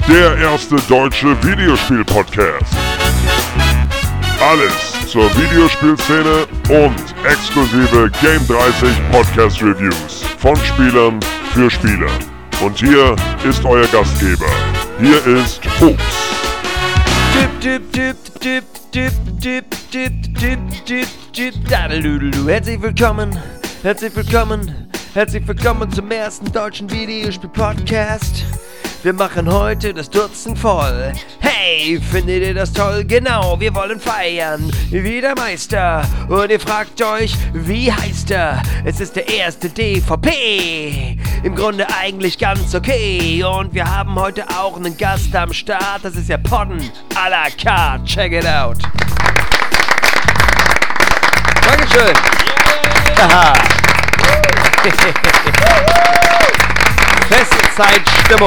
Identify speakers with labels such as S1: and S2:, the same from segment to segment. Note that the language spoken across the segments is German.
S1: der erste deutsche Videospiel-Podcast. Alles zur Videospielszene und exklusive Game 30 Podcast-Reviews von Spielern für Spieler. Und hier ist euer Gastgeber. Hier ist Hops.
S2: Herzlich willkommen zum ersten deutschen Videospiel-Podcast. Wir machen heute das Dutzend voll. Hey, findet ihr das toll? Genau, wir wollen feiern wie der Meister. Und ihr fragt euch, wie heißt er? Es ist der erste DVP. Im Grunde eigentlich ganz okay. Und wir haben heute auch einen Gast am Start. Das ist der Podden à la carte. Check it out. Dankeschön. Haha. Festzeitstimmung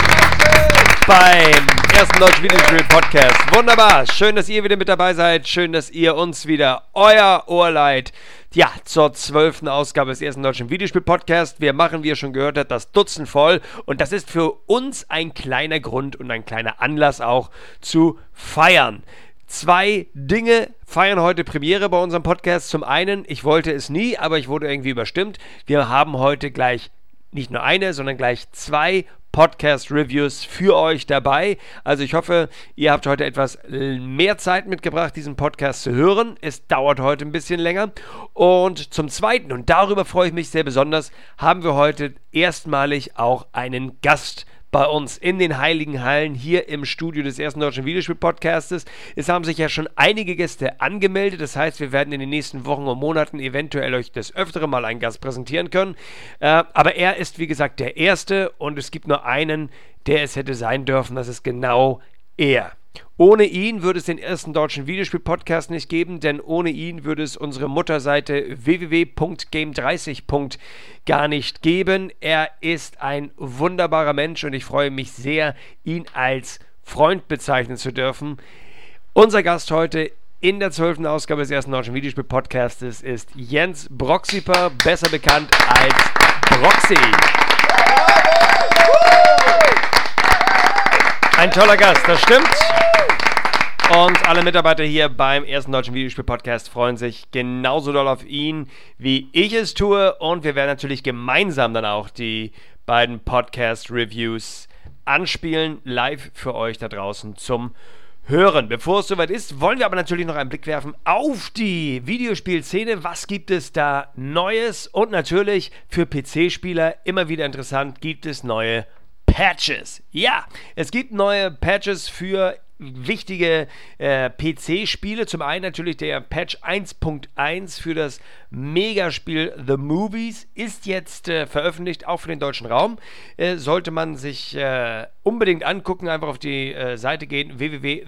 S2: beim ersten deutschen Videospiel-Podcast. Wunderbar, schön, dass ihr wieder mit dabei seid. Schön, dass ihr uns wieder euer Ohr leiht. Ja, zur 12. Ausgabe des ersten deutschen Videospiel-Podcasts. Wir machen, wie ihr schon gehört habt, das Dutzend voll. Und das ist für uns ein kleiner Grund und ein kleiner Anlass auch zu feiern. Zwei Dinge feiern heute Premiere bei unserem Podcast. Zum einen, ich wollte es nie, aber ich wurde irgendwie überstimmt. Wir haben heute gleich nicht nur eine, sondern gleich zwei Podcast-Reviews für euch dabei. Also ich hoffe, ihr habt heute etwas mehr Zeit mitgebracht, diesen Podcast zu hören. Es dauert heute ein bisschen länger. Und zum Zweiten, und darüber freue ich mich sehr besonders, haben wir heute erstmalig auch einen Gast bei uns in den Heiligen Hallen hier im Studio des ersten deutschen Videospiel-Podcastes. Es haben sich ja schon einige Gäste angemeldet, das heißt, wir werden in den nächsten Wochen und Monaten eventuell euch des Öfteren mal einen Gast präsentieren können. Aber er ist, wie gesagt, der Erste und es gibt nur einen, der es hätte sein dürfen, das ist genau er. Ohne ihn würde es den ersten deutschen Videospiel-Podcast nicht geben, denn ohne ihn würde es unsere Mutterseite www.game30. gar nicht geben. Er ist ein wunderbarer Mensch und ich freue mich sehr, ihn als Freund bezeichnen zu dürfen. Unser Gast heute in der 12. Ausgabe des ersten deutschen Videospiel-Podcastes ist Jens Broxyper, besser bekannt als Broxy. Ein toller Gast, das stimmt. Und alle Mitarbeiter hier beim ersten deutschen Videospiel-Podcast freuen sich genauso doll auf ihn, wie ich es tue. Und wir werden natürlich gemeinsam dann auch die beiden Podcast-Reviews anspielen, live für euch da draußen zum Hören. Bevor es soweit ist, wollen wir aber natürlich noch einen Blick werfen auf die Videospielszene. Was gibt es da Neues? Und natürlich für PC-Spieler immer wieder interessant, gibt es neue Patches. Ja, es gibt neue Patches für wichtige PC-Spiele. Zum einen natürlich der Patch 1.1 für das Megaspiel The Movies ist jetzt veröffentlicht, auch für den deutschen Raum. Sollte man sich unbedingt angucken, einfach auf die Seite gehen,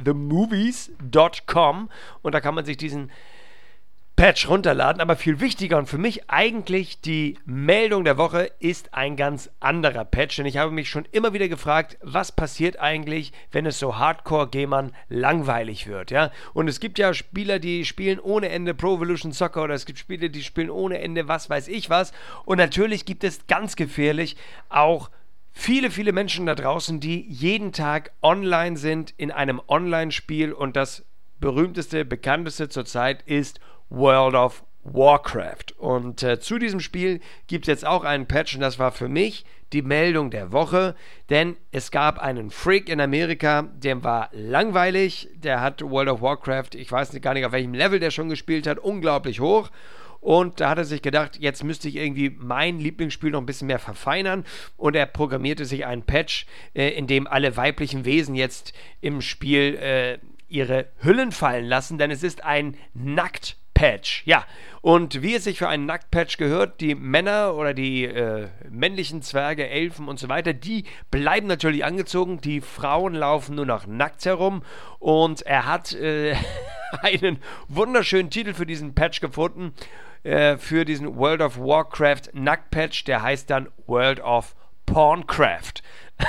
S2: www.themovies.com und da kann man sich diesen Patch runterladen, aber viel wichtiger und für mich eigentlich die Meldung der Woche ist ein ganz anderer Patch, denn ich habe mich schon immer wieder gefragt, was passiert eigentlich, wenn es so Hardcore-Gamern langweilig wird, ja? Und es gibt ja Spieler, die spielen ohne Ende Pro Evolution Soccer oder es gibt Spieler, die spielen ohne Ende was weiß ich was und natürlich gibt es ganz gefährlich auch viele Menschen da draußen, die jeden Tag online sind in einem Online-Spiel und das berühmteste, bekannteste zurzeit ist World of Warcraft. Und zu diesem Spiel gibt es jetzt auch einen Patch und das war für mich die Meldung der Woche, denn es gab einen Freak in Amerika, dem war langweilig, der hat World of Warcraft, ich weiß gar nicht auf welchem Level der schon gespielt hat, unglaublich hoch. Und da hat er sich gedacht, jetzt müsste ich irgendwie mein Lieblingsspiel noch ein bisschen mehr verfeinern. Und er programmierte sich einen Patch, in dem alle weiblichen Wesen jetzt im Spiel ihre Hüllen fallen lassen, denn es ist ein Nacktpatch. Ja, und wie es sich für einen Nacktpatch gehört, die Männer oder die männlichen Zwerge, Elfen und so weiter, die bleiben natürlich angezogen, die Frauen laufen nur noch nackt herum und er hat einen wunderschönen Titel für diesen Patch gefunden, für diesen World of Warcraft Nacktpatch, der heißt dann World of Porncraft.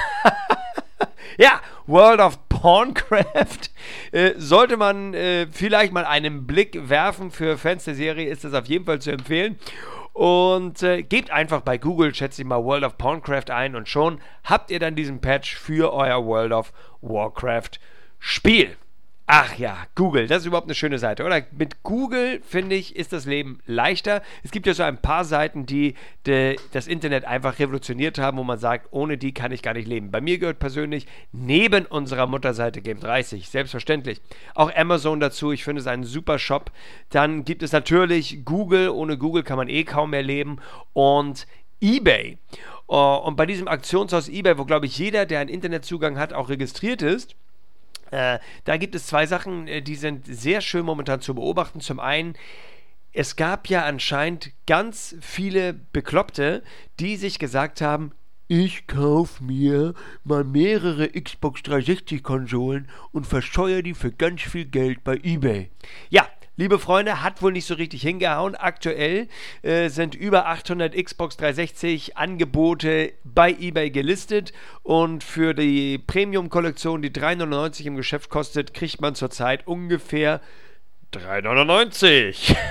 S2: Ja, World of Porncraft sollte man vielleicht mal einen Blick werfen. Für Fans der Serie ist das auf jeden Fall zu empfehlen. Und gebt einfach bei Google, schätze ich mal, World of Porncraft ein und schon habt ihr dann diesen Patch für euer World of Warcraft Spiel. Ach ja, Google, das ist überhaupt eine schöne Seite, oder? Mit Google, finde ich, ist das Leben leichter. Es gibt ja so ein paar Seiten, die das Internet einfach revolutioniert haben, wo man sagt, ohne die kann ich gar nicht leben. Bei mir gehört persönlich neben unserer Mutterseite Game30, selbstverständlich, auch Amazon dazu. Ich finde es einen super Shop. Dann gibt es natürlich Google. Ohne Google kann man kaum mehr leben. Und eBay. Und bei diesem Aktionshaus eBay, wo, glaube ich, jeder, der einen Internetzugang hat, auch registriert ist, da gibt es zwei Sachen, die sind sehr schön momentan zu beobachten. Zum einen, es gab ja anscheinend ganz viele Bekloppte, die sich gesagt haben, ich kaufe mir mal mehrere Xbox 360 Konsolen und versteuere die für ganz viel Geld bei eBay. Ja, liebe Freunde, hat wohl nicht so richtig hingehauen. Aktuell sind über 800 Xbox 360 Angebote bei eBay gelistet und für die Premium-Kollektion, die 3,99 im Geschäft kostet, kriegt man zurzeit ungefähr 3,99.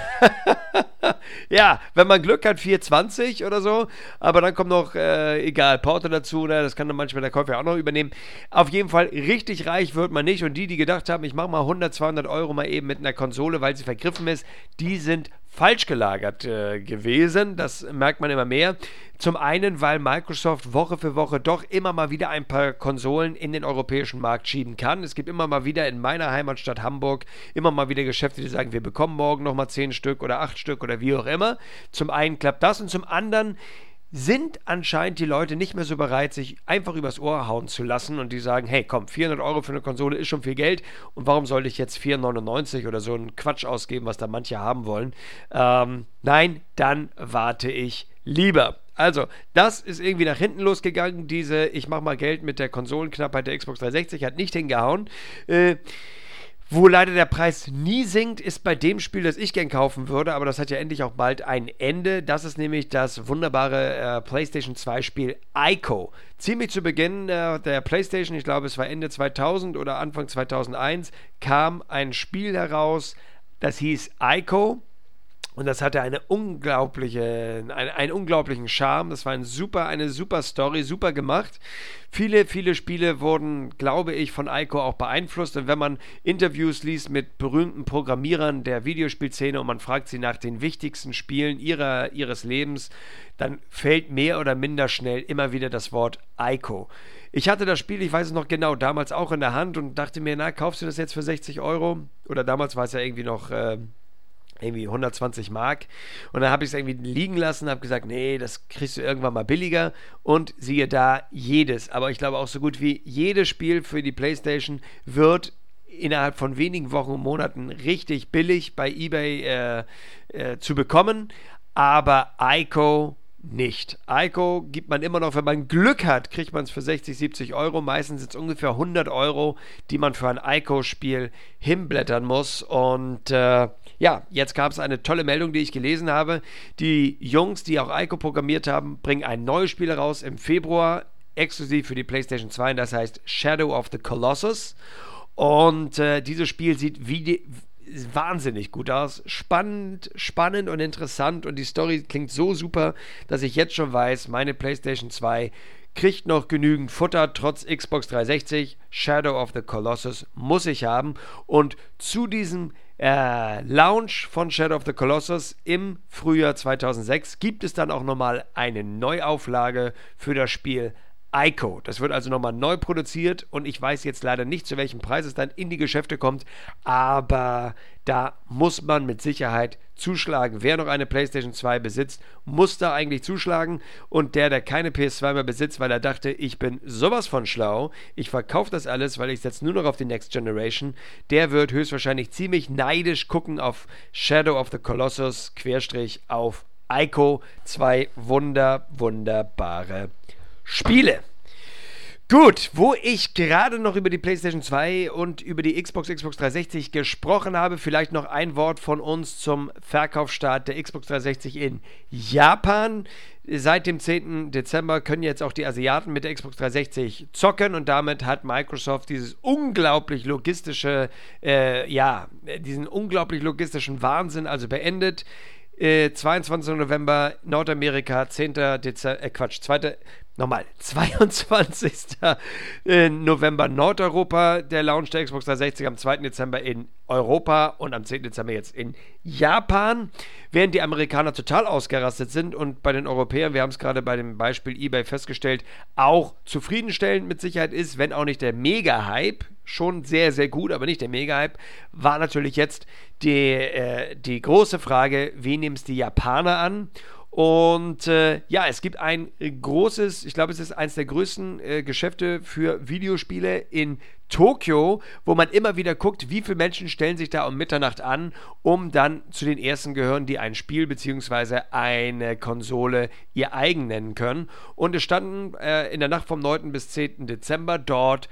S2: Ja, wenn man Glück hat, 4,20 oder so. Aber dann kommt noch, egal, Porto dazu. Ne? Das kann dann manchmal der Käufer auch noch übernehmen. Auf jeden Fall, richtig reich wird man nicht. Und die gedacht haben, ich mache mal 100, 200 Euro mal eben mit einer Konsole, weil sie vergriffen ist, die sind falsch gelagert gewesen. Das merkt man immer mehr. Zum einen, weil Microsoft Woche für Woche doch immer mal wieder ein paar Konsolen in den europäischen Markt schieben kann. Es gibt immer mal wieder in meiner Heimatstadt Hamburg immer mal wieder Geschäfte, die sagen, wir bekommen morgen nochmal 10 Stück oder 8 Stück oder wie auch immer. Zum einen klappt das und zum anderen sind anscheinend die Leute nicht mehr so bereit, sich einfach übers Ohr hauen zu lassen und die sagen, hey komm, 400 Euro für eine Konsole ist schon viel Geld und warum sollte ich jetzt 4,99 oder so einen Quatsch ausgeben, was da manche haben wollen. Nein, dann warte ich lieber. Also, das ist irgendwie nach hinten losgegangen, diese ich mach mal Geld mit der Konsolenknappheit der Xbox 360 hat nicht hingehauen. Wo leider der Preis nie sinkt, ist bei dem Spiel, das ich gern kaufen würde, aber das hat ja endlich auch bald ein Ende. Das ist nämlich das wunderbare PlayStation 2 Spiel Ico. Ziemlich zu Beginn der PlayStation, ich glaube es war Ende 2000 oder Anfang 2001, kam ein Spiel heraus, das hieß Ico. Und das hatte einen unglaublichen Charme. Das war eine super Story, super gemacht. Viele Spiele wurden, glaube ich, von Ico auch beeinflusst. Und wenn man Interviews liest mit berühmten Programmierern der Videospielszene und man fragt sie nach den wichtigsten Spielen ihres Lebens, dann fällt mehr oder minder schnell immer wieder das Wort Ico. Ich hatte das Spiel, ich weiß es noch genau, damals auch in der Hand und dachte mir, na, kaufst du das jetzt für 60 Euro? Oder damals war es ja irgendwie noch irgendwie 120 Mark. Und dann habe ich es irgendwie liegen lassen, habe gesagt, nee, das kriegst du irgendwann mal billiger. Und siehe da, aber ich glaube auch so gut wie jedes Spiel für die PlayStation wird innerhalb von wenigen Wochen und Monaten richtig billig bei eBay zu bekommen. Aber Ico nicht. Ico gibt man immer noch, wenn man Glück hat, kriegt man es für 60, 70 Euro. Meistens sind es ungefähr 100 Euro, die man für ein Ico-Spiel hinblättern muss. Und ja, jetzt gab es eine tolle Meldung, die ich gelesen habe. Die Jungs, die auch Ico programmiert haben, bringen ein neues Spiel raus im Februar, exklusiv für die PlayStation 2. Das heißt Shadow of the Colossus. Und dieses Spiel sieht wahnsinnig gut aus. Spannend und interessant und die Story klingt so super, dass ich jetzt schon weiß, meine PlayStation 2 kriegt noch genügend Futter, trotz Xbox 360. Shadow of the Colossus muss ich haben. Und zu diesem Launch von Shadow of the Colossus im Frühjahr 2006 gibt es dann auch nochmal eine Neuauflage für das Spiel Ico. Das wird also nochmal neu produziert und ich weiß jetzt leider nicht, zu welchem Preis es dann in die Geschäfte kommt, aber da muss man mit Sicherheit zuschlagen. Wer noch eine PlayStation 2 besitzt, muss da eigentlich zuschlagen und der keine PS2 mehr besitzt, weil er dachte, ich bin sowas von schlau, ich verkaufe das alles, weil ich setze nur noch auf die Next Generation, der wird höchstwahrscheinlich ziemlich neidisch gucken auf Shadow of the Colossus / auf Ico. Zwei wunderbare Spiele. Gut, wo ich gerade noch über die PlayStation 2 und über die Xbox 360 gesprochen habe, vielleicht noch ein Wort von uns zum Verkaufsstart der Xbox 360 in Japan. Seit dem 10. Dezember können jetzt auch die Asiaten mit der Xbox 360 zocken und damit hat Microsoft diesen unglaublich logistischen Wahnsinn also beendet. 22. November Nordamerika, 22. November Nordeuropa, der Launch der Xbox 360, am 2. Dezember in Europa und am 10. Dezember jetzt in Japan, während die Amerikaner total ausgerastet sind und bei den Europäern, wir haben es gerade bei dem Beispiel eBay festgestellt, auch zufriedenstellend mit Sicherheit ist, wenn auch nicht der Mega-Hype, schon sehr, sehr gut, aber nicht der Mega-Hype, war natürlich jetzt die große Frage, wie nehmen es die Japaner an? Und es gibt ein großes, ich glaube, es ist eines der größten Geschäfte für Videospiele in Tokio, wo man immer wieder guckt, wie viele Menschen stellen sich da um Mitternacht an, um dann zu den ersten gehören, die ein Spiel bzw. eine Konsole ihr eigen nennen können. Und es standen in der Nacht vom 9. bis 10. Dezember dort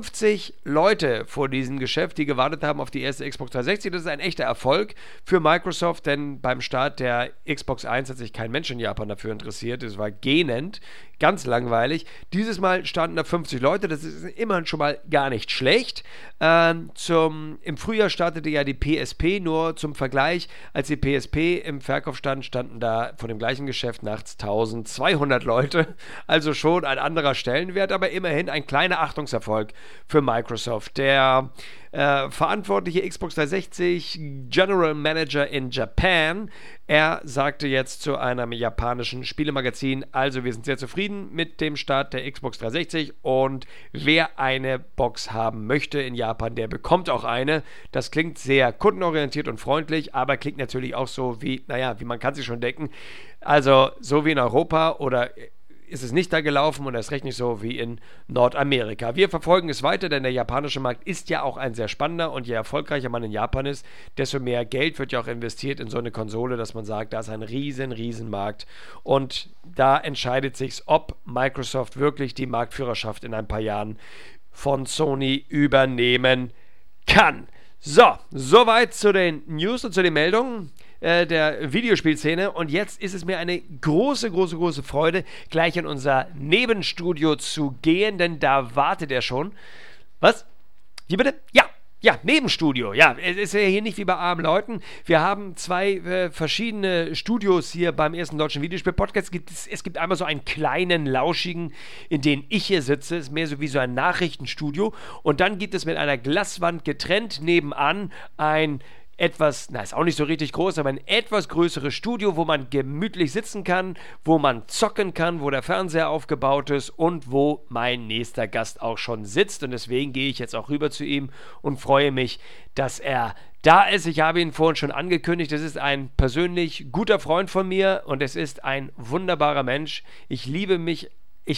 S2: 50 Leute vor diesem Geschäft, die gewartet haben auf die erste Xbox 360. Das ist ein echter Erfolg für Microsoft, denn beim Start der Xbox 1 hat sich kein Mensch in Japan dafür interessiert. Es war gähnend, ganz langweilig. Dieses Mal standen da 50 Leute, das ist immerhin schon mal gar nicht schlecht. Im Frühjahr startete ja die PSP, nur zum Vergleich, als die PSP im Verkauf stand, standen da von dem gleichen Geschäft nachts 1200 Leute, also schon ein anderer Stellenwert, aber immerhin ein kleiner Achtungserfolg für Microsoft. Der verantwortliche Xbox 360 General Manager in Japan, er sagte jetzt zu einem japanischen Spielemagazin, also wir sind sehr zufrieden mit dem Start der Xbox 360 und wer eine Box haben möchte in Japan, der bekommt auch eine. Das klingt sehr kundenorientiert und freundlich, aber klingt natürlich auch so wie man kann sich schon denken, also so wie in Europa oder ist es nicht da gelaufen und erst recht nicht so wie in Nordamerika. Wir verfolgen es weiter, denn der japanische Markt ist ja auch ein sehr spannender und je erfolgreicher man in Japan ist, desto mehr Geld wird ja auch investiert in so eine Konsole, dass man sagt, da ist ein riesen Markt und da entscheidet sich, ob Microsoft wirklich die Marktführerschaft in ein paar Jahren von Sony übernehmen kann. So, soweit zu den News und zu den Meldungen der Videospielszene und jetzt ist es mir eine große Freude, gleich in unser Nebenstudio zu gehen, denn da wartet er schon. Was? Wie bitte? Ja, Nebenstudio. Ja, es ist ja hier nicht wie bei armen Leuten. Wir haben zwei verschiedene Studios hier beim ersten deutschen Videospiel-Podcast. Es gibt einmal so einen kleinen, lauschigen, in dem ich hier sitze. Ist mehr so wie so ein Nachrichtenstudio. Und dann gibt es mit einer Glaswand getrennt nebenan ein etwas, ist auch nicht so richtig groß, aber ein etwas größeres Studio, wo man gemütlich sitzen kann, wo man zocken kann, wo der Fernseher aufgebaut ist und wo mein nächster Gast auch schon sitzt. Und deswegen gehe ich jetzt auch rüber zu ihm und freue mich, dass er da ist. Ich habe ihn vorhin schon angekündigt. Es ist ein persönlich guter Freund von mir und es ist ein wunderbarer Mensch. Ich liebe mich.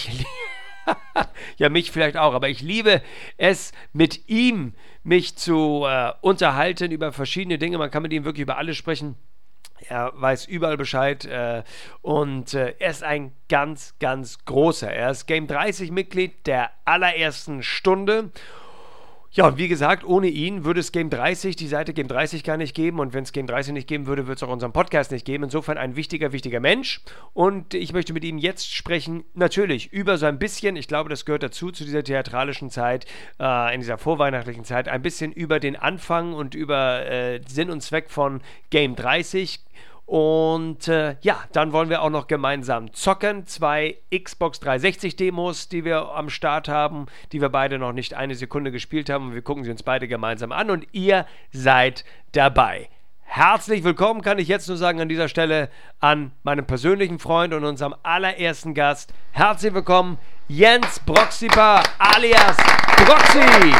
S2: Ja, mich vielleicht auch, aber ich liebe es, mit ihm mich zu unterhalten über verschiedene Dinge. Man kann mit ihm wirklich über alles sprechen. Er weiß überall Bescheid und er ist ein ganz großer. Er ist Game 30 Mitglied der allerersten Stunde. Ja, und wie gesagt, ohne ihn würde es Game 30, die Seite Game 30 gar nicht geben und wenn es Game 30 nicht geben würde, würde es auch unseren Podcast nicht geben. Insofern ein wichtiger Mensch und ich möchte mit ihm jetzt sprechen, natürlich über so ein bisschen, ich glaube, das gehört dazu, zu dieser theatralischen Zeit, in dieser vorweihnachtlichen Zeit, ein bisschen über den Anfang und über Sinn und Zweck von Game 30. Und dann wollen wir auch noch gemeinsam zocken. 2 Xbox 360 Demos, die wir am Start haben, die wir beide noch nicht eine Sekunde gespielt haben. Und wir gucken sie uns beide gemeinsam an und ihr seid dabei. Herzlich willkommen, kann ich jetzt nur sagen an dieser Stelle, an meinem persönlichen Freund und unserem allerersten Gast. Herzlich willkommen, Jens Broxipa alias Broxy.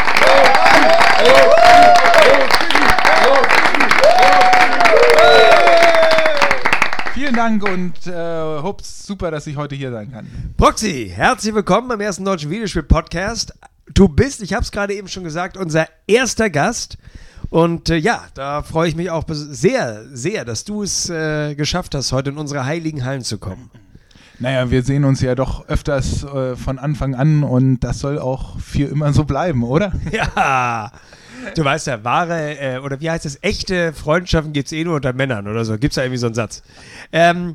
S3: Vielen Dank und Hups, super, dass ich heute hier sein kann.
S2: Broxy, herzlich willkommen beim ersten deutschen Videospiel-Podcast. Du bist, ich habe es gerade eben schon gesagt, unser erster Gast. Und da freue ich mich auch sehr, dass du es geschafft hast, heute in unsere heiligen Hallen zu kommen.
S3: Naja, wir sehen uns ja doch öfters von Anfang an und das soll auch für immer so bleiben, oder?
S2: Ja, du weißt ja, oder wie heißt es, echte Freundschaften gibt es nur unter Männern oder so. Gibt es da irgendwie so einen Satz.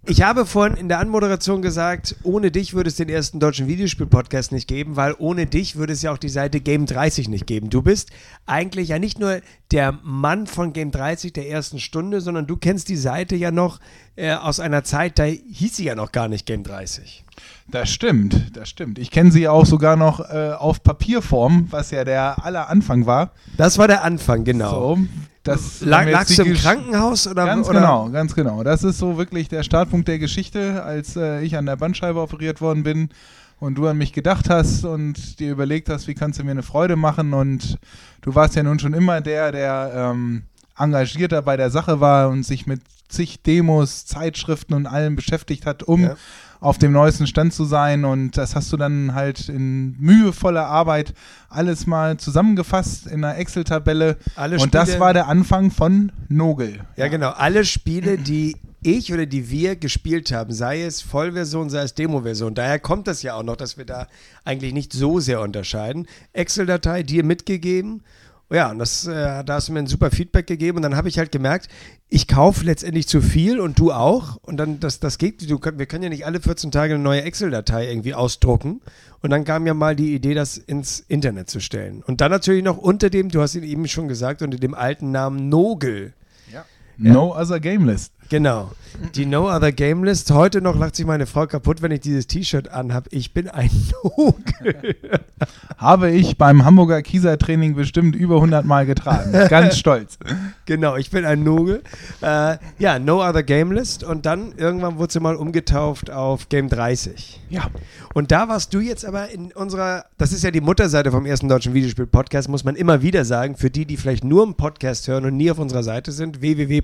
S2: Ich habe vorhin in der Anmoderation gesagt, ohne dich würde es den ersten deutschen Videospiel-Podcast nicht geben, weil ohne dich würde es ja auch die Seite Game 30 nicht geben. Du bist eigentlich ja nicht nur der Mann von Game 30 der ersten Stunde, sondern du kennst die Seite ja noch aus einer Zeit, da hieß sie ja noch gar nicht Game 30.
S3: Das stimmt. Ich kenne sie auch sogar noch auf Papierform, was ja der aller Anfang war.
S2: Das war der Anfang, genau.
S3: So,
S2: lagst du im Krankenhaus?
S3: Ganz genau. Das ist so wirklich der Startpunkt der Geschichte, als ich an der Bandscheibe operiert worden bin und du an mich gedacht hast und dir überlegt hast, wie kannst du mir eine Freude machen, und du warst ja nun schon immer der engagierter bei der Sache war und sich mit zig Demos, Zeitschriften und allem beschäftigt hat, um auf dem neuesten Stand zu sein, und das hast du dann halt in mühevoller Arbeit alles mal zusammengefasst in einer Excel-Tabelle, und das war der Anfang von Nogel.
S2: Ja, genau, alle Spiele, die ich oder die wir gespielt haben, sei es Vollversion, sei es Demo-Version, daher kommt das ja auch noch, dass wir da eigentlich nicht so sehr unterscheiden. Excel-Datei dir mitgegeben. Ja, und da hast du mir ein super Feedback gegeben, und dann habe ich halt gemerkt, ich kaufe letztendlich zu viel und du auch, und dann, das geht, wir können ja nicht alle 14 Tage eine neue Excel-Datei irgendwie ausdrucken, und dann kam ja mal die Idee, das ins Internet zu stellen. Und dann natürlich noch unter dem, du hast ihn eben schon gesagt, unter dem alten Namen Nogel.
S3: Ja. No Other Game List.
S2: Genau, die No Other Game List. Heute noch lacht sich meine Frau kaputt, wenn ich dieses T-Shirt anhabe. Ich bin ein Nogel.
S3: Habe ich beim Hamburger Kieser-Training bestimmt über 100 Mal getragen. Ganz stolz.
S2: Genau, ich bin ein Nogel. Ja, No Other Game List. Und dann irgendwann wurde sie mal umgetauft auf Game 30.
S3: Ja.
S2: Und da warst du jetzt aber in unserer, das ist ja die Mutterseite vom ersten deutschen Videospiel-Podcast, muss man immer wieder sagen, für die vielleicht nur im Podcast hören und nie auf unserer Seite sind,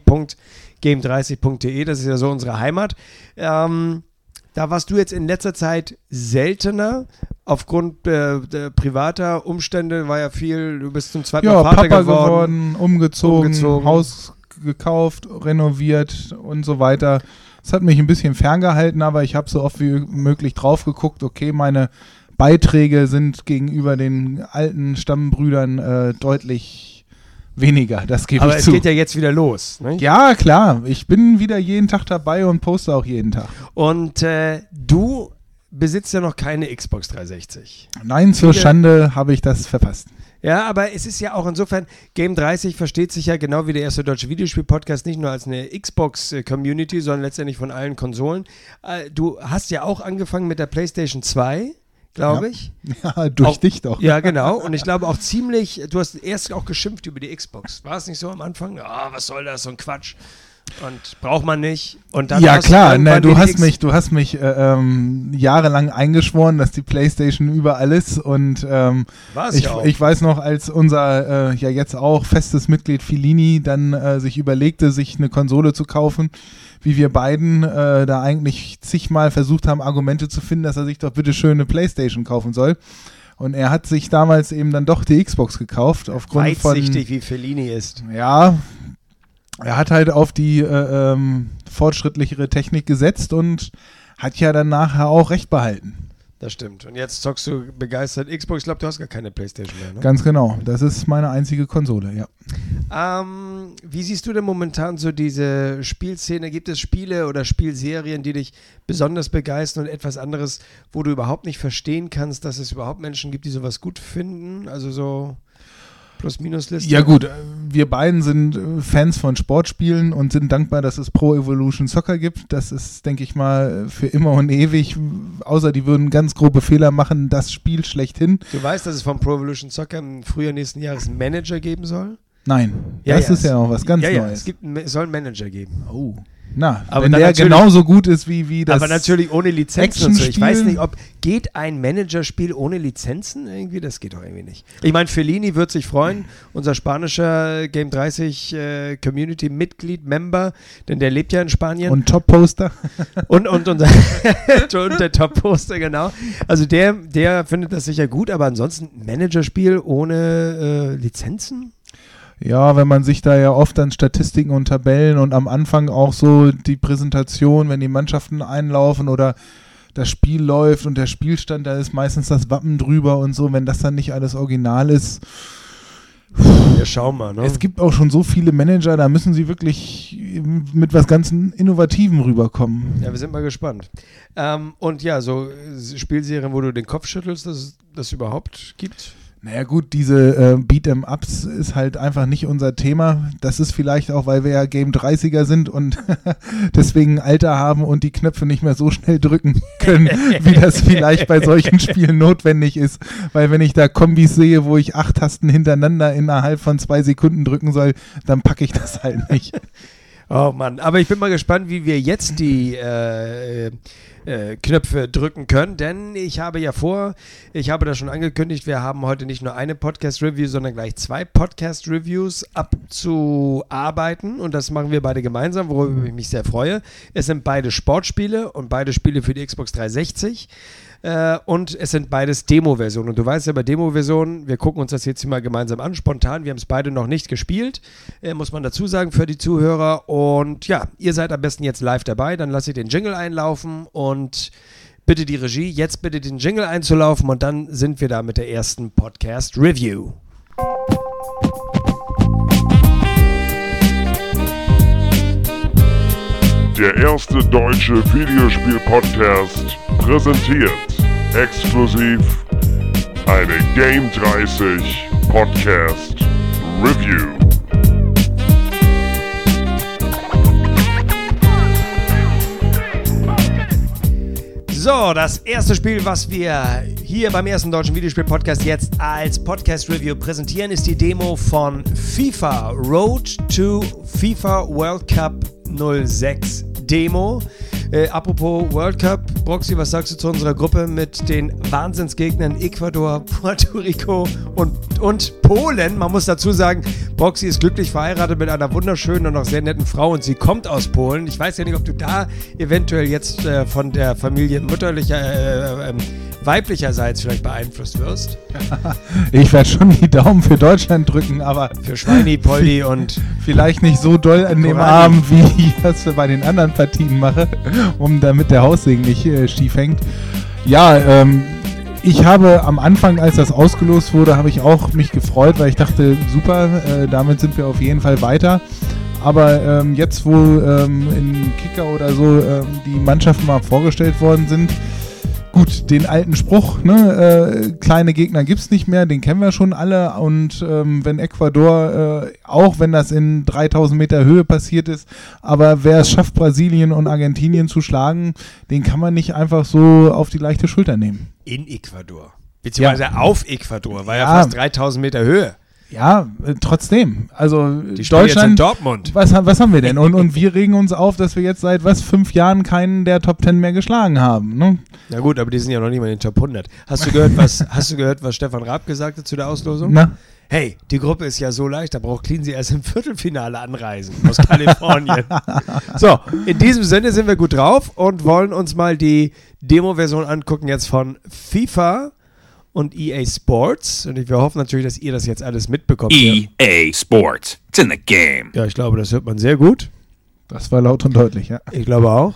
S2: www.game30.de, das ist ja so unsere Heimat. Da warst du jetzt in letzter Zeit seltener, aufgrund privater Umstände, war ja viel, du bist zum zweiten Mal Vater
S3: Papa
S2: geworden,
S3: umgezogen, Haus gekauft, renoviert und so weiter. Das hat mich ein bisschen ferngehalten, aber ich habe so oft wie möglich drauf geguckt, okay, meine Beiträge sind gegenüber den alten Stammbrüdern deutlich weniger, das gebe ich zu.
S2: Aber es geht ja jetzt wieder los, ne?
S3: Ja, klar, ich bin wieder jeden Tag dabei und poste auch jeden Tag.
S2: Und du besitzt ja noch keine Xbox 360.
S3: Nein, zur Schande habe ich das verpasst.
S2: Ja, aber es ist ja auch insofern, Game 30 versteht sich ja genau wie der erste deutsche Videospiel-Podcast nicht nur als eine Xbox-Community, sondern letztendlich von allen Konsolen. Du hast ja auch angefangen mit der PlayStation 2, glaube ich.
S3: Ja, dich doch.
S2: Ja, genau. Und ich glaube auch ziemlich, du hast erst auch geschimpft über die Xbox. War es nicht so am Anfang? Ah, was soll das, so ein Quatsch. Und braucht man nicht. Und dann
S3: ja klar, du hast mich jahrelang eingeschworen, dass die PlayStation überall ist, und ich weiß noch, als unser jetzt auch festes Mitglied Filini dann sich überlegte, sich eine Konsole zu kaufen, wie wir beiden da eigentlich zigmal versucht haben, Argumente zu finden, dass er sich doch bitte schön eine PlayStation kaufen soll. Und er hat sich damals eben dann doch die Xbox gekauft.
S2: Weitsichtig, wie Fellini ist.
S3: Ja, er hat halt auf die fortschrittlichere Technik gesetzt und hat ja dann nachher auch recht behalten.
S2: Das stimmt. Und jetzt zockst du begeistert Xbox. Ich glaube, du hast gar keine PlayStation mehr, ne?
S3: Ganz genau. Das ist meine einzige Konsole, ja.
S2: Wie siehst du denn momentan so diese Spielszene? Gibt es Spiele oder Spielserien, die dich besonders begeistern, und etwas anderes, wo du überhaupt nicht verstehen kannst, dass es überhaupt Menschen gibt, die sowas gut finden? Also so Plus-Minus-Liste?
S3: Ja gut, wir beiden sind Fans von Sportspielen und sind dankbar, dass es Pro Evolution Soccer gibt. Das ist, denke ich mal, für immer und ewig, außer die würden ganz grobe Fehler machen, das Spiel schlechthin.
S2: Du weißt, dass es von Pro Evolution Soccer im Frühjahr nächsten Jahres einen Manager geben soll?
S3: Nein, das ist ja auch was ganz Neues. Ja,
S2: es soll einen Manager geben.
S3: Oh. Na, aber wenn der genauso gut ist wie das.
S2: Aber natürlich ohne Lizenzen und so. Ich weiß nicht, geht ein Managerspiel ohne Lizenzen irgendwie? Das geht doch irgendwie nicht. Ich meine, Fellini wird sich freuen, unser spanischer Game 30 Community-Mitglied, Member, denn der lebt ja in Spanien.
S3: Und Top-Poster.
S2: und der Top-Poster, genau. Also der findet das sicher gut, aber ansonsten Managerspiel ohne Lizenzen?
S3: Ja, wenn man sich da ja oft an Statistiken und Tabellen und am Anfang auch so die Präsentation, wenn die Mannschaften einlaufen oder das Spiel läuft und der Spielstand, da ist meistens das Wappen drüber und so, wenn das dann nicht alles original ist,
S2: Ja, schau mal, ne?
S3: Es gibt auch schon so viele Manager, da müssen sie wirklich mit was ganz Innovativem rüberkommen.
S2: Ja, wir sind mal gespannt. Und ja, so Spielserien, wo du den Kopf schüttelst, dass das überhaupt gibt?
S3: Naja gut, diese Beat'em-Ups ist halt einfach nicht unser Thema. Das ist vielleicht auch, weil wir ja Game 30er sind und deswegen Alter haben und die Knöpfe nicht mehr so schnell drücken können, wie das vielleicht bei solchen Spielen notwendig ist. Weil wenn ich da Kombis sehe, wo ich 8 Tasten hintereinander innerhalb von 2 Sekunden drücken soll, dann packe ich das halt nicht.
S2: Oh Mann, aber ich bin mal gespannt, wie wir jetzt die Knöpfe drücken können, denn ich habe das schon angekündigt, wir haben heute nicht nur eine Podcast-Review, sondern gleich 2 Podcast-Reviews abzuarbeiten und das machen wir beide gemeinsam, worüber ich mich sehr freue. Es sind beide Sportspiele und beide Spiele für die Xbox 360. Und es sind beides Demo-Versionen. Und du weißt ja, bei Demo-Versionen, wir gucken uns das jetzt hier mal gemeinsam an, spontan. Wir haben es beide noch nicht gespielt, muss man dazu sagen für die Zuhörer. Und ja, ihr seid am besten jetzt live dabei. Dann lasse ich den Jingle einlaufen und bitte die Regie, jetzt bitte den Jingle einzulaufen und dann sind wir da mit der ersten Podcast-Review.
S1: Der erste deutsche Videospiel-Podcast präsentiert exklusiv eine Game 30 Podcast Review.
S2: So, das erste Spiel, was wir hier beim ersten deutschen Videospiel-Podcast jetzt als Podcast-Review präsentieren, ist die Demo von FIFA Road to FIFA World Cup 06 Demo. Apropos World Cup, Broxy, was sagst du zu unserer Gruppe mit den Wahnsinnsgegnern Ecuador, Puerto Rico und Polen? Man muss dazu sagen, Broxy ist glücklich verheiratet mit einer wunderschönen und auch sehr netten Frau und sie kommt aus Polen. Ich weiß ja nicht, ob du da eventuell jetzt von der Familie weiblicherseits vielleicht beeinflusst wirst.
S3: Ich werde schon die Daumen für Deutschland drücken, aber
S2: für Schweini, Poldi und
S3: vielleicht nicht so doll an dem Abend, wie ich das bei den anderen Partien mache, damit der Haussegen nicht schief hängt. Ja, ich habe am Anfang, als das ausgelost wurde, habe ich auch mich gefreut, weil ich dachte, super, damit sind wir auf jeden Fall weiter. Aber jetzt, wo in Kicker oder so die Mannschaften mal vorgestellt worden sind, gut, den alten Spruch, ne, kleine Gegner gibt's nicht mehr, den kennen wir schon alle und wenn Ecuador, auch wenn das in 3000 Meter Höhe passiert ist, aber wer es schafft, Brasilien und Argentinien zu schlagen, den kann man nicht einfach so auf die leichte Schulter nehmen.
S2: In Ecuador, beziehungsweise auf Ecuador, war ja fast 3000 Meter Höhe.
S3: Ja, trotzdem. Also
S2: die
S3: Deutschland,
S2: jetzt in Dortmund.
S3: Was haben wir denn? Und wir regen uns auf, dass wir jetzt seit 5 Jahren keinen der Top 10 mehr geschlagen haben. Ne?
S2: Na gut, aber die sind ja noch nicht mal in den Top 100. Hast du gehört, was Stefan Raab gesagt hat zu der Auslosung?
S3: Na?
S2: Hey, die Gruppe ist ja so leicht, da braucht Cleansey erst im Viertelfinale anreisen aus Kalifornien. So, in diesem Sinne sind wir gut drauf und wollen uns mal die Demo-Version angucken jetzt von FIFA und EA Sports. Und wir hoffen natürlich, dass ihr das jetzt alles mitbekommt.
S4: EA Sports. It's in the game.
S2: Ja, ich glaube, das hört man sehr gut.
S3: Das war laut und deutlich, ja.
S2: Ich glaube auch.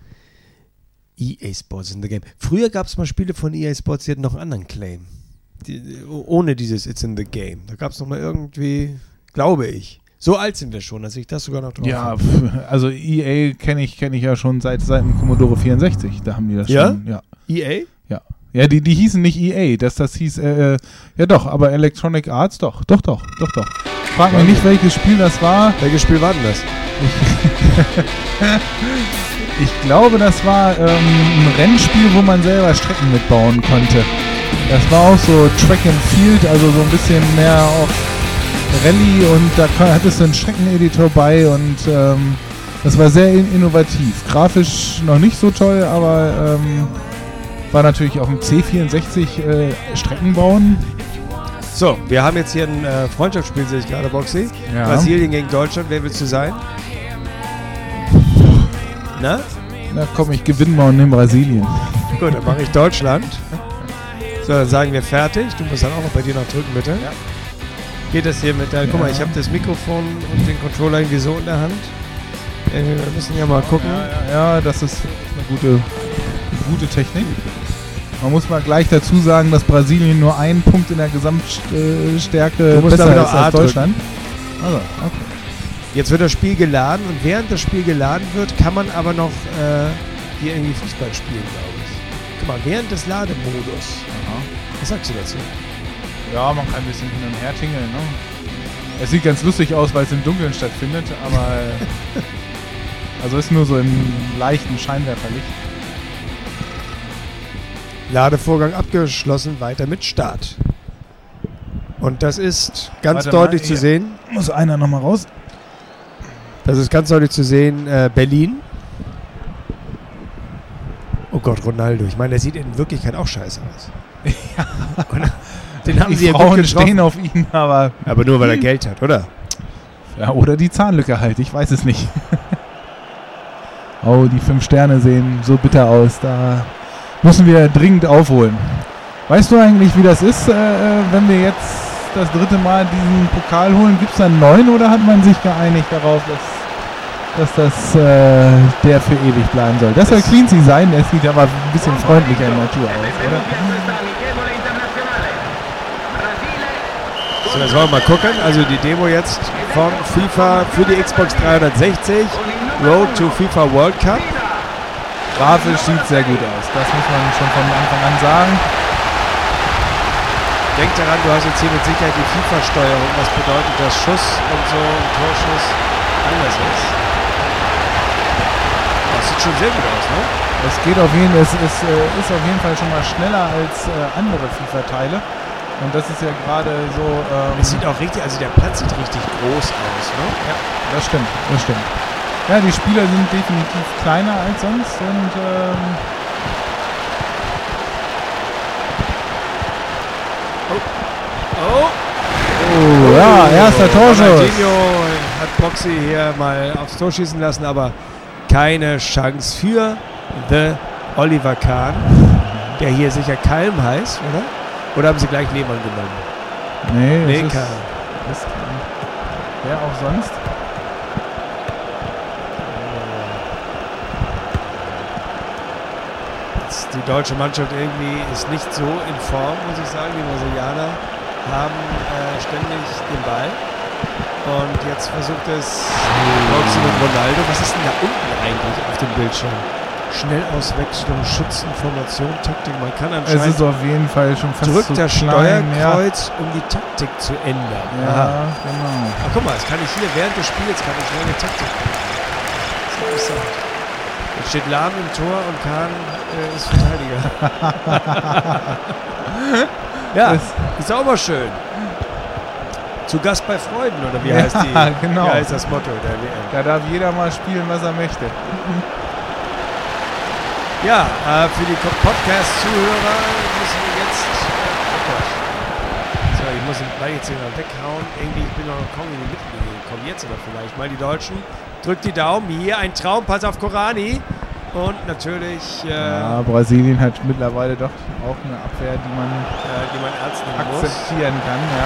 S2: EA Sports in the game. Früher gab es mal Spiele von EA Sports, die hatten noch einen anderen Claim. Ohne dieses It's in the game. Da gab es noch mal irgendwie, glaube ich. So alt sind wir schon, dass ich das sogar noch drauf habe.
S3: Ja, also EA kenne ich ja schon seit dem Commodore 64. Da haben die das schon. Ja.
S2: EA?
S3: Ja. Ja, die hießen nicht EA, das hieß, ja doch, aber Electronic Arts, doch. Frag mich nicht, welches Spiel das war.
S2: Welches Spiel war denn das?
S3: Ich glaube, das war ein Rennspiel, wo man selber Strecken mitbauen konnte. Das war auch so Track and Field, also so ein bisschen mehr auf Rallye und da hattest du einen Streckeneditor bei und das war sehr innovativ. Grafisch noch nicht so toll, aber war natürlich auf dem C64 Strecken bauen.
S2: So, wir haben jetzt hier ein Freundschaftsspiel, sehe ich gerade, Boxy.
S3: Ja.
S2: Brasilien gegen Deutschland, wer willst du sein? Na?
S3: Na komm, ich gewinne mal und nehme Brasilien.
S2: Gut, dann mache ich Deutschland. So, dann sagen wir fertig. Du musst dann auch noch bei dir noch drücken, bitte. Ja. Geht das hier mit der... Guck mal, ich habe das Mikrofon und den Controller irgendwie so in der Hand. Wir müssen ja mal gucken.
S3: Ja, das ist eine gute Technik. Man muss mal gleich dazu sagen, dass Brasilien nur einen Punkt in der Gesamtstärke
S2: musst
S3: besser
S2: damit
S3: ist
S2: auch A
S3: als Deutschland. Also, okay.
S2: Jetzt wird das Spiel geladen und während das Spiel geladen wird, kann man aber noch hier irgendwie Fußball spielen, glaube ich. Guck mal, während des Lademodus.
S3: Aha.
S2: Was sagst du dazu?
S3: Ja, man kann ein bisschen hin und her tingeln, ne? Es sieht ganz lustig aus, weil es im Dunkeln stattfindet, aber also ist nur so im leichten Scheinwerferlicht.
S2: Ladevorgang abgeschlossen, weiter mit Start. Und das ist ganz
S3: Warte
S2: deutlich
S3: mal,
S2: zu
S3: hier.
S2: sehen.
S3: Muss einer nochmal raus?
S2: Das ist ganz deutlich zu sehen, Berlin. Oh Gott, Ronaldo. Ich meine, der sieht in Wirklichkeit auch scheiße aus.
S3: Ja.
S2: Den haben
S3: Die
S2: sie ja gut
S3: Frauen
S2: getroffen.
S3: stehen auf ihn, aber
S2: Aber nur, weil er Geld hat, oder?
S3: ja, oder die Zahnlücke halt, ich weiß es nicht. Oh, die 5 Sterne sehen so bitter aus. Da müssen wir dringend aufholen. Weißt du eigentlich, wie das ist, wenn wir jetzt das 3. Mal diesen Pokal holen? Gibt es da einen neuen oder hat man sich geeinigt darauf, dass das der für ewig bleiben soll? Das soll Cleansy sein, der sieht aber ein bisschen freundlicher in Natur aus, oder?
S2: So, jetzt wollen wir mal gucken. Also die Demo jetzt von FIFA für die Xbox 360. Road to FIFA World Cup.
S3: Grafisch sieht sehr gut aus, das muss man schon von Anfang an sagen.
S2: Denk daran, du hast jetzt hier mit Sicherheit die FIFA-Steuerung, was bedeutet, dass Schuss und so ein Torschuss anders ist. Das sieht schon sehr gut aus, ne?
S3: Es geht auf jeden Fall, es ist auf jeden Fall schon mal schneller als andere FIFA-Teile. Und das ist ja gerade so.
S2: Es sieht auch richtig, also der Platz sieht richtig groß aus, ne?
S3: Ja, das stimmt, das stimmt. Ja, die Spieler sind definitiv kleiner als sonst und oh, ja, erster Torschuss.
S2: Ronaldinho hat Boxy hier mal aufs Tor schießen lassen, aber keine Chance für The Oliver Kahn, der hier sicher Kalm heißt, oder? Oder haben sie gleich Lehmann genommen?
S3: Nee,
S2: Nee,
S3: es
S2: Kahn.
S3: ist wer auch sonst.
S2: Die deutsche Mannschaft irgendwie ist nicht so in Form, muss ich sagen. Die Brasilianer haben ständig den Ball. Und jetzt versucht es Boxy mit Ronaldo. Was ist denn da unten eigentlich auf dem Bildschirm? Schnellauswechslung, Schützen, Formation, Taktik. Man kann
S3: Es
S2: anscheinend
S3: ist auf jeden Fall schon fast
S2: drückt
S3: so
S2: das
S3: klein,
S2: Steuerkreuz, um die Taktik zu ändern.
S3: Ja,
S2: Aha.
S3: genau.
S2: Ach, guck mal, jetzt kann ich hier während des Spiels schnell eine Taktik ändern. Das ist interessant. Jetzt steht Lahm im Tor und Kahn ist Verteidiger. Ja, ist auch mal schön. Zu Gast bei Freuden, oder wie
S3: Ja,
S2: heißt die?
S3: genau.
S2: Wie heißt das Motto der WM?
S3: Da darf jeder mal spielen, was er möchte.
S2: Ja, für die Podcast-Zuhörer müssen wir jetzt... oh Gott. So, ich muss den Ball jetzt hier mal weghauen. Irgendwie, ich bin noch kaum in die Mitte gekommen. Jetzt aber vielleicht mal die Deutschen. Drückt die Daumen. Hier ein Traumpass auf Korani. Und natürlich...
S3: Ja, Brasilien hat mittlerweile doch auch eine Abwehr, die man
S2: ernst nehmen muss.
S3: akzeptieren kann. Ja.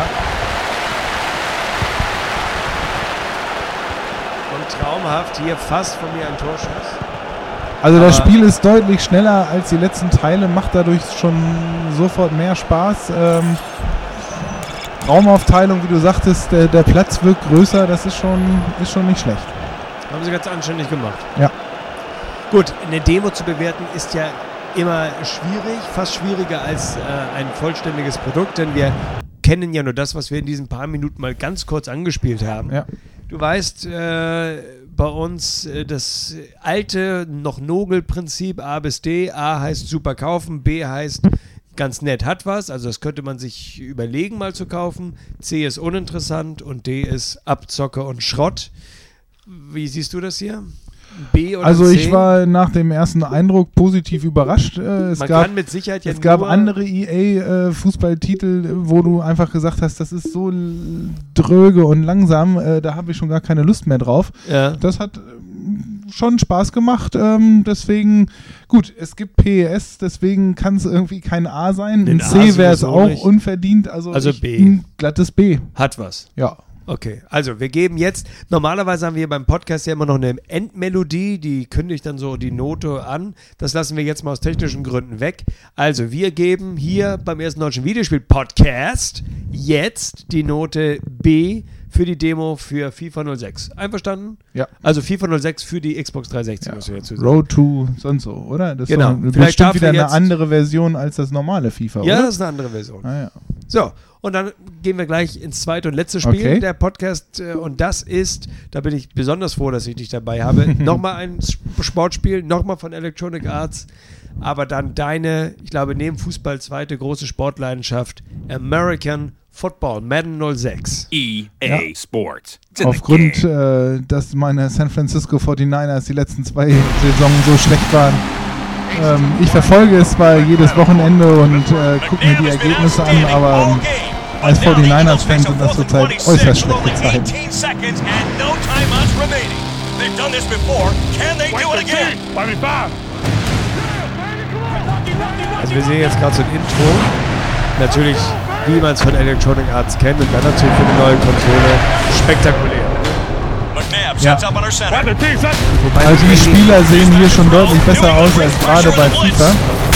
S2: Und traumhaft hier fast von mir ein Torschuss.
S3: Also das
S2: Aber-
S3: Spiel ist deutlich schneller als die letzten Teile, macht dadurch schon sofort mehr Spaß. Raumaufteilung, wie du sagtest, der Platz wirkt größer, das ist schon nicht schlecht.
S2: Haben sie ganz anständig gemacht.
S3: Ja.
S2: Gut, eine Demo zu bewerten ist ja immer schwierig, fast schwieriger als ein vollständiges Produkt, denn wir kennen ja nur das, was wir in diesen paar Minuten mal ganz kurz angespielt haben.
S3: Ja.
S2: Du weißt, bei uns das alte noch Nogel-Prinzip A bis D. A heißt super kaufen, B heißt ganz nett hat was, also das könnte man sich überlegen mal zu kaufen. C ist uninteressant und D ist Abzocke und Schrott. Wie siehst du das hier? B oder
S3: Also
S2: C?
S3: ich war nach dem ersten Eindruck positiv überrascht. Es
S2: Man
S3: gab
S2: kann mit Sicherheit ja
S3: Es gab
S2: nur
S3: andere EA-Fußballtitel, wo du einfach gesagt hast, das ist so dröge und langsam, da habe ich schon gar keine Lust mehr drauf.
S2: Ja.
S3: Das hat schon Spaß gemacht, deswegen, gut, es gibt PES, deswegen kann es irgendwie kein A sein. Ein
S2: Den A
S3: C wäre es
S2: sowieso
S3: auch
S2: nicht.
S3: unverdient, also
S2: Also
S3: ich,
S2: B.
S3: ein glattes B.
S2: Hat was.
S3: Ja,
S2: Okay, also wir geben jetzt, normalerweise haben wir beim Podcast ja immer noch eine Endmelodie, die kündigt dann so die Note an. Das lassen wir jetzt mal aus technischen Gründen weg. Also wir geben hier beim ersten deutschen Videospiel-Podcast jetzt die Note B für die Demo für FIFA 06. Einverstanden?
S3: Ja.
S2: Also FIFA 06 für die Xbox 360, muss ich dazu sagen.
S3: Road to sonst so, oder? Das
S2: Genau.
S3: ist
S2: Vielleicht
S3: bestimmt wieder
S2: dafür
S3: eine andere Version als das normale FIFA,
S2: Ja,
S3: oder?
S2: das ist eine andere Version.
S3: Ah, ja.
S2: So, und dann gehen wir gleich ins zweite und letzte Spiel der Podcast. Und das ist, da bin ich besonders froh, dass ich dich dabei habe, nochmal ein Sportspiel, nochmal von Electronic Arts, aber dann deine, ich glaube, neben Fußball zweite große Sportleidenschaft, American Football, Madden 06.
S4: EA Sports. It's in
S3: Aufgrund,
S4: the game.
S3: dass meine San Francisco 49ers die letzten 2 Saisonen so schlecht waren. Ich verfolge es zwar jedes Wochenende und gucke mir die Ergebnisse an, aber als 49ers-Fan sind das zurzeit äußerst schlechte Zeiten.
S2: Also wir sehen jetzt gerade so ein Intro, natürlich wie man es von Electronic Arts kennt und dann natürlich für die neue Konsole spektakulär.
S3: Ja.
S2: Wobei
S3: Also die Spieler sehen hier schon deutlich besser aus als gerade bei FIFA.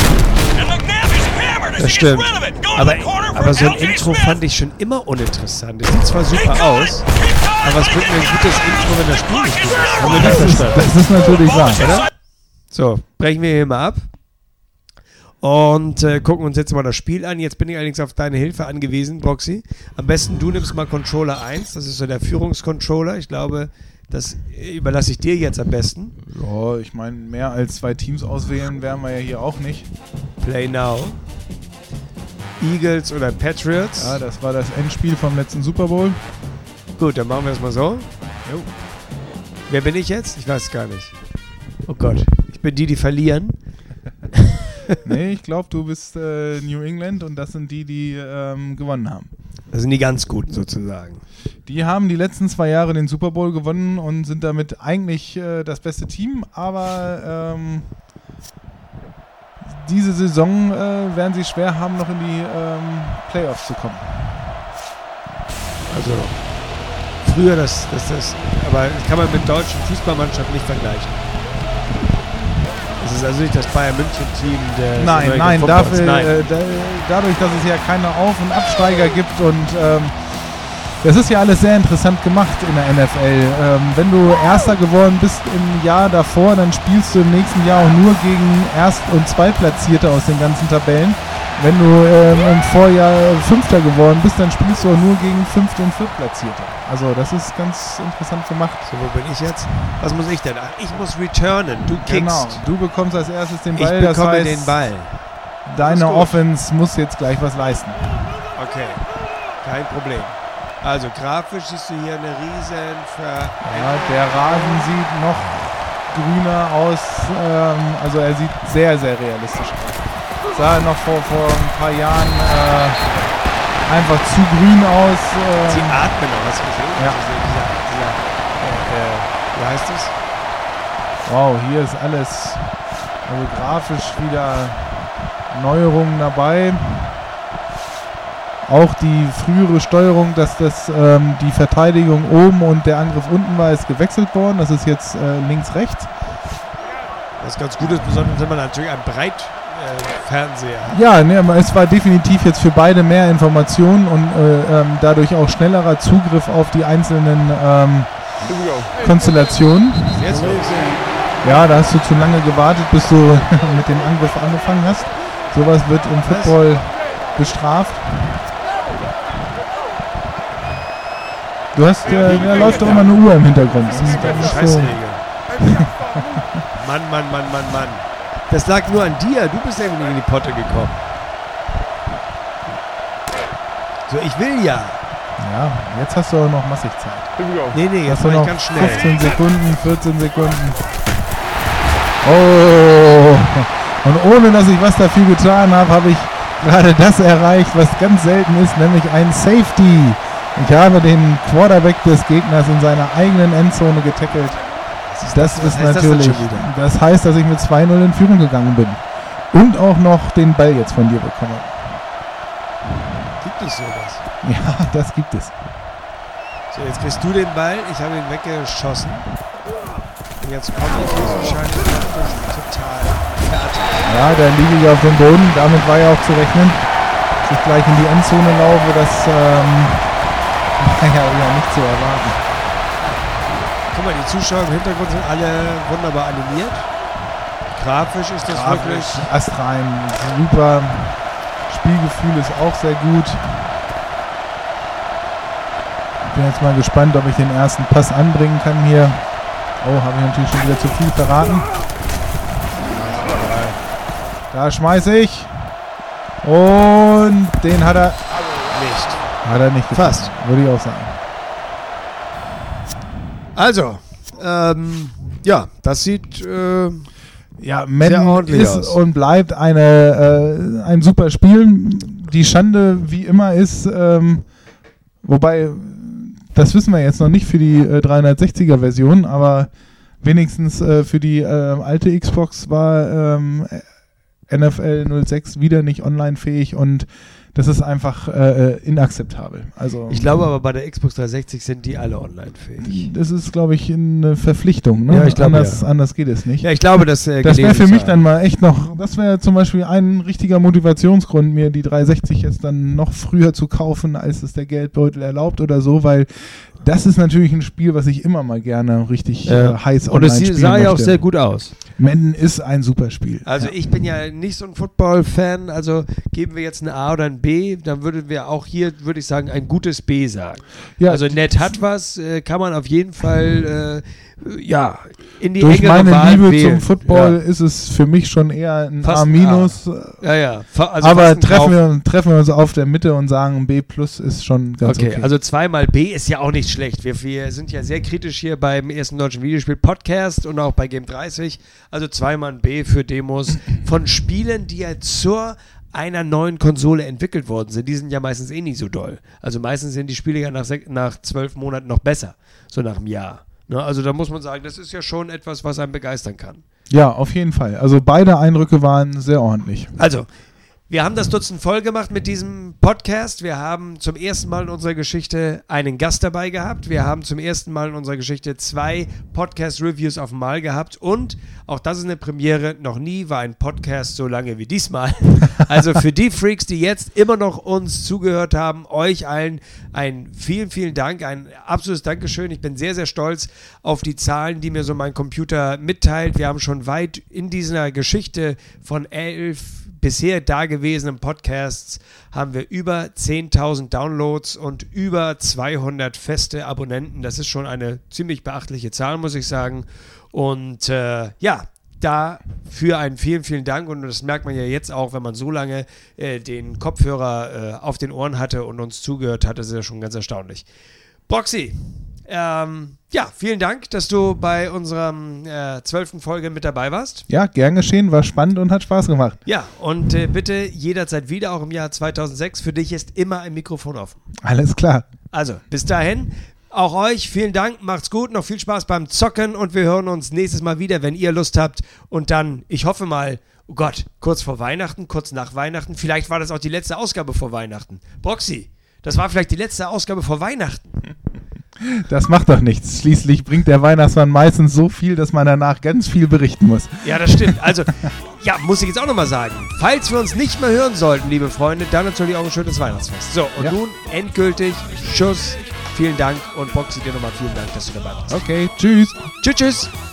S2: Das stimmt. Aber so ein Intro fand ich schon immer uninteressant. Es sieht zwar super aus, aber es bringt mir ein gutes Intro, wenn das Spiel nicht gut ist. Haben wir nicht verstanden.
S3: Das ist natürlich wahr.
S2: Oder? So, brechen wir hier mal ab und gucken uns jetzt mal das Spiel an. Jetzt bin ich allerdings auf deine Hilfe angewiesen, Boxy. Am besten du nimmst mal Controller 1, das ist so der Führungscontroller. Ich glaube, das überlasse ich dir jetzt am besten.
S3: Ja, ich meine, mehr als 2 Teams auswählen werden wir ja hier auch nicht.
S2: Play now. Eagles oder Patriots.
S3: Ja, das war das Endspiel vom letzten Super Bowl.
S2: Gut, dann machen wir es mal so. Jo. Wer bin ich jetzt? Ich weiß es gar nicht. Oh Gott, ich bin die verlieren.
S3: Nee, ich glaube, du bist New England und das sind die gewonnen haben.
S2: Das sind die ganz Guten sozusagen.
S3: Die haben die letzten 2 Jahre den Super Bowl gewonnen und sind damit eigentlich das beste Team, aber diese Saison werden sie schwer haben, noch in die Playoffs zu kommen.
S2: Also früher aber das kann man mit deutschen Fußballmannschaften nicht vergleichen. Das ist also nicht das Bayern München-Team der
S3: Nein, dadurch, dass es ja keine Auf- und Absteiger gibt und das ist ja alles sehr interessant gemacht in der NFL. Wenn du Erster geworden bist im Jahr davor, dann spielst du im nächsten Jahr auch nur gegen Erst- und Zweitplatzierte aus den ganzen Tabellen. Wenn du im Vorjahr Fünfter geworden bist, dann spielst du auch nur gegen Fünft- und Viertplatzierte. Also das ist ganz interessant gemacht.
S2: So, wo bin ich jetzt? Was muss ich denn? Ach, ich muss returnen. Du kickst.
S3: Genau, du bekommst als erstes den Ball.
S2: Ich bekomme
S3: das heißt,
S2: den Ball.
S3: Deine Offense muss jetzt gleich was leisten.
S2: Okay, kein Problem. Also grafisch siehst du hier eine riesen
S3: Ja, der Rasen sieht noch grüner aus. Also er sieht sehr, sehr realistisch aus. Sah noch vor ein paar Jahren einfach zu grün aus.
S2: Sie atmen auch, hast du gesehen?
S3: Ja.
S2: Wie heißt es?
S3: Wow, hier ist alles also grafisch wieder Neuerungen dabei. Auch die frühere Steuerung, dass die Verteidigung oben und der Angriff unten war, ist gewechselt worden. Das ist jetzt links-rechts.
S2: Was ganz gut ist, besonders wenn man natürlich einen Breitfernseher hat.
S3: Ja, ne, aber es war definitiv jetzt für beide mehr Informationen und dadurch auch schnellerer Zugriff auf die einzelnen Konstellationen.
S2: Jetzt so.
S3: Ja, da hast du zu lange gewartet, bis du mit dem Angriff angefangen hast. Sowas wird im Football bestraft. Du hast, da läuft doch immer eine Uhr im Hintergrund.
S2: Das ist eine Scheißregel. Mann. Das lag nur an dir. Du bist irgendwie in die Potte gekommen. So, ich will ja.
S3: Ja, jetzt hast du auch noch massig Zeit.
S2: Nee, jetzt
S3: Hast du
S2: war ich
S3: noch
S2: ganz schnell.
S3: 15 Sekunden, 14 Sekunden. Oh! Und ohne, dass ich was dafür getan habe, habe ich gerade das erreicht, was ganz selten ist, nämlich ein Safety. Ich habe den Quarterback des Gegners in seiner eigenen Endzone getackelt. Das ist natürlich. Das heißt, dass ich mit 2-0 in Führung gegangen bin. Und auch noch den Ball jetzt von dir bekomme.
S2: Gibt es sowas?
S3: Ja, das gibt es.
S5: So, jetzt kriegst du den Ball. Ich habe ihn weggeschossen. Und jetzt kommt ich wahrscheinlich total fertig.
S3: Ja, da liege ich auf dem Boden. Damit war ja auch zu rechnen. Dass ich gleich in die Endzone laufe, das war ja nicht zu erwarten.
S5: Guck mal, die Zuschauer im Hintergrund sind alle wunderbar animiert. Grafisch ist das wirklich...
S3: Astrein, super. Spielgefühl ist auch sehr gut. Ich bin jetzt mal gespannt, ob ich den ersten Pass anbringen kann hier. Oh, habe ich natürlich schon wieder zu viel verraten. Da schmeiße ich. Und den hat er
S5: nicht.
S3: Hat er nicht getroffen. Fast. Würde ich auch sagen.
S5: Also, ja, das sieht
S3: Madden ist aus. Und bleibt ein super Spiel. Die Schande wie immer ist, wobei, das wissen wir jetzt noch nicht für die 360er Version, aber wenigstens für die alte Xbox war NFL 06 wieder nicht online fähig und das ist einfach inakzeptabel. Also,
S5: ich glaube aber bei der Xbox 360 sind die alle online fähig.
S3: Das ist, glaube ich, eine Verpflichtung. Ne?
S5: Ja, ich glaube,
S3: anders geht es nicht.
S5: Ja, ich glaube, das
S3: wäre für mich dann mal echt noch, das wäre zum Beispiel ein richtiger Motivationsgrund, mir die 360 jetzt dann noch früher zu kaufen, als es der Geldbeutel erlaubt oder so, weil das ist natürlich ein Spiel, was ich immer mal gerne richtig heiß online spielen
S5: möchte. Und es sah ja auch sehr gut aus.
S3: Madden ist ein super Spiel.
S5: Also ich bin ja nicht so ein Football-Fan, also geben wir jetzt ein A oder ein B, dann würden wir auch hier, würde ich sagen, ein gutes B sagen. Ja, also nett hat was, kann man auf jeden Fall in die
S3: durch
S5: engere
S3: meine
S5: Wahl
S3: Liebe
S5: wählen.
S3: zum Football ist es für mich schon eher ein
S5: fast
S3: A-.
S5: Ja. Also
S3: aber treffen wir uns auf der Mitte und sagen, B+ ist schon ganz okay.
S5: Also 2 B ist ja auch nicht schlecht. Wir sind ja sehr kritisch hier beim ersten deutschen Videospiel-Podcast und auch bei Game 30. Also 2 B für Demos von Spielen, die ja zur einer neuen Konsole entwickelt worden sind. Die sind ja meistens eh nicht so doll. Also meistens sind die Spiele ja nach 12 Monaten noch besser. So nach einem Jahr. Ne? Also da muss man sagen, das ist ja schon etwas, was einen begeistern kann.
S3: Ja, auf jeden Fall. Also beide Eindrücke waren sehr ordentlich.
S5: Also, wir haben das Dutzend voll gemacht mit diesem Podcast. Wir haben zum ersten Mal in unserer Geschichte einen Gast dabei gehabt. Wir haben zum ersten Mal in unserer Geschichte 2 Podcast-Reviews auf einmal gehabt. Und, auch das ist eine Premiere, noch nie war ein Podcast so lange wie diesmal. Also für die Freaks, die jetzt immer noch uns zugehört haben, euch allen ein vielen, vielen Dank, ein absolutes Dankeschön. Ich bin sehr, sehr stolz auf die Zahlen, die mir so mein Computer mitteilt. Wir haben schon weit in dieser Geschichte von 11 bisher dagewesenen Podcasts haben wir über 10.000 Downloads und über 200 feste Abonnenten. Das ist schon eine ziemlich beachtliche Zahl, muss ich sagen. Und dafür einen vielen, vielen Dank. Und das merkt man ja jetzt auch, wenn man so lange den Kopfhörer auf den Ohren hatte und uns zugehört hat. Das ist ja schon ganz erstaunlich. Broxy, vielen Dank, dass du bei unserer 12. Folge mit dabei warst.
S3: Ja, gern geschehen, war spannend und hat Spaß gemacht.
S5: Ja, und bitte jederzeit wieder, auch im Jahr 2006. Für dich ist immer ein Mikrofon offen.
S3: Alles klar.
S5: Also, bis dahin, auch euch vielen Dank, macht's gut, noch viel Spaß beim Zocken und wir hören uns nächstes Mal wieder, wenn ihr Lust habt. Und dann, ich hoffe mal, oh Gott, kurz vor Weihnachten, kurz nach Weihnachten, vielleicht war das auch die letzte Ausgabe vor Weihnachten. Broxy, das war vielleicht die letzte Ausgabe vor Weihnachten.
S3: Das macht doch nichts. Schließlich bringt der Weihnachtsmann meistens so viel, dass man danach ganz viel berichten muss.
S5: Ja, das stimmt. Also, muss ich jetzt auch nochmal sagen. Falls wir uns nicht mehr hören sollten, liebe Freunde, dann natürlich auch ein schönes Weihnachtsfest. So, und nun endgültig Tschüss. Vielen Dank und Broxy, dir nochmal vielen Dank, dass du dabei warst.
S3: Okay, tschüss.
S5: Tschüss.